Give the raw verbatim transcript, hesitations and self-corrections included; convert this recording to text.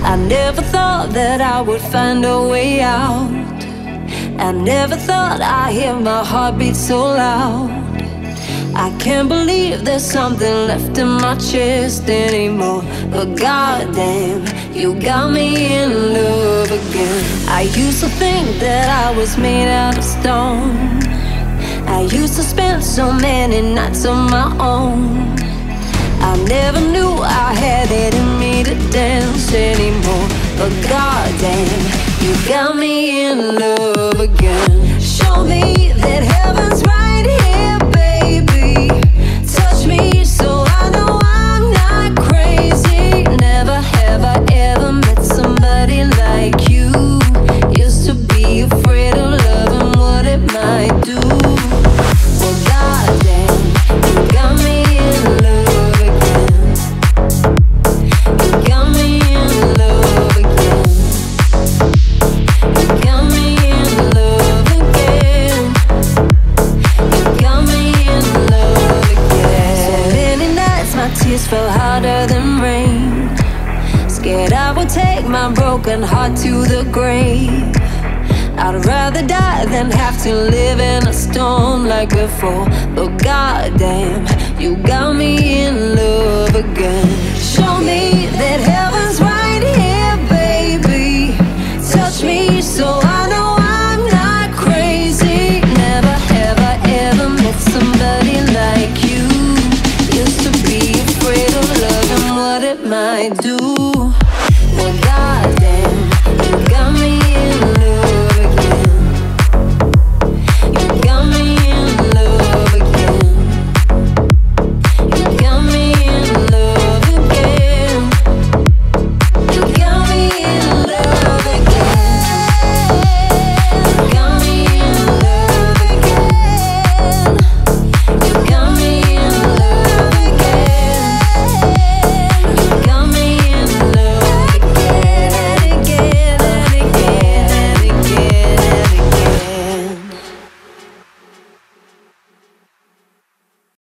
I never thought that I would find a way out. I never thought I'd hear my heartbeat so loud. I can't believe there's something left in my chest anymore. But goddamn, you got me in love again. I used to think that I was made out of stone. I used to spend so many nights on my own. I never knew I had it in me to dance anymore. But goddamn, you got me in love again. Show me that heaven's right here, baby. Touch me so I know I'm not crazy. Never have I ever met somebody like you. Used to be afraid of love and what it might do. Well, goddamn, you got me in love again. You got me in love again. You got me in love again. You got me in love again. So many nights my tears fell harder than rain. Scared I would take my broken heart to the grave. I'd rather die than have to live in a storm like before. But goddamn, you got me in love again. Show me that